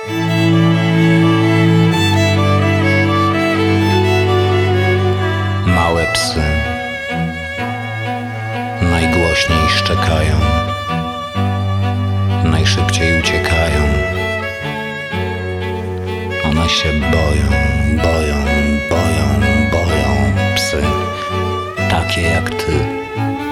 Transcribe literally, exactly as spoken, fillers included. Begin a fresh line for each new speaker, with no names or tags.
Małe psy najgłośniej szczekają, najszybciej uciekają. One się boją, boją, boją, boją. Psy takie jak ty.